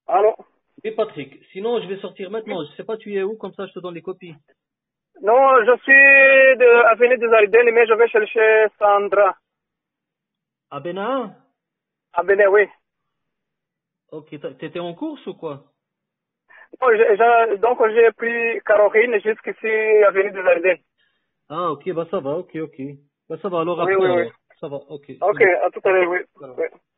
Allô? Oui, Patrick. Sinon, je vais sortir maintenant. Je sais pas, tu es où? Comme ça, je te donne les copies. Non, je suis de Avenue des Ardennes, mais je vais chercher Sandra. À Bénin? À Benet, oui. Ok. T'étais en course ou quoi? Non, donc, j'ai pris Caroline jusqu'ici, Avenue des Ardennes. Ah, ok. Bah, ça va. Ok, ok. Bah, ça va. Alors Oui, après, oui, oui. alors. Ça va. Ok. C'est Ok, bon. à tout à l'heure, oui. Voilà. Oui.